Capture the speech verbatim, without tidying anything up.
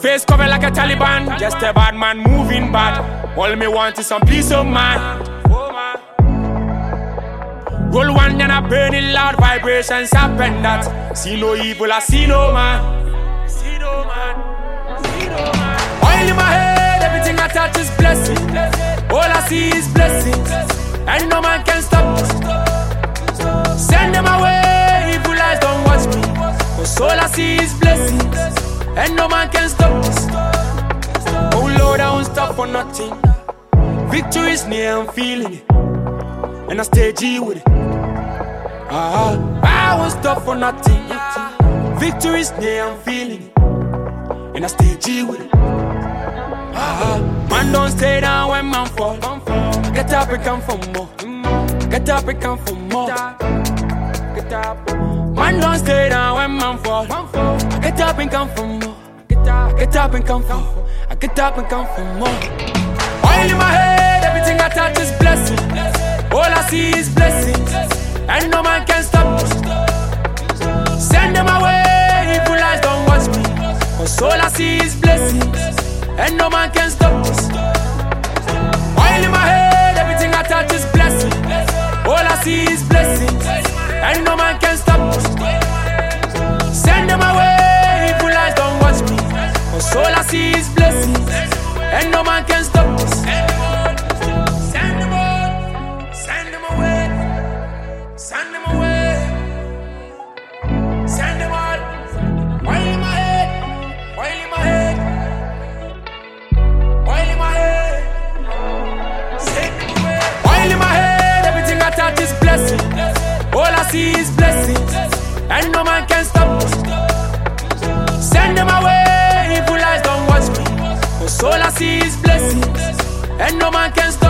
Face covered like a Taliban, just a bad man moving bad. All me want is some peace of mind. Roll one and I burn it loud, vibrations happen that. See no evil, I see no man. See no man, see no man. Oil in my head, everything I touch is blessing. All I see is blessings, and no man can stop us. Send them away, evil eyes don't watch me. Cause all I see is blessings, and no man can stop us. Oh Lord, I won't stop for nothing. Victory is near, I'm feeling it, and I stay G with it. Ah, I won't stop for nothing. Victory is near, I'm feeling it, and I stay G with it. Ah, man don't stay down when man fall. Get up and come for more. Get up and come for more. Get up. Man don't stay down when man fall. Get up and come for more. Get up and come for more. I get up and come for more. Oil in my head, everything I touch is blessing. All I see is blessings, and no man can stop us. Send them away, evil eyes don't watch me. Cause all I see is blessings, and no man can stop us. Oil in my head, everything I touch is blessing. All I see is blessings, and no man can stop us. Send them away, evil eyes don't watch me. Cause all I see is blessings, and no man can stop us. Send them all, send them away, send them away, send them all. Oil in my head, oil in my head, oil in my head, send them away. Oil in my head, everything I touch is blessing. All I see is blessings, and no man can stop us. Send them away, evil eyes don't watch me. Cause all I see is blessings, and no man can stop.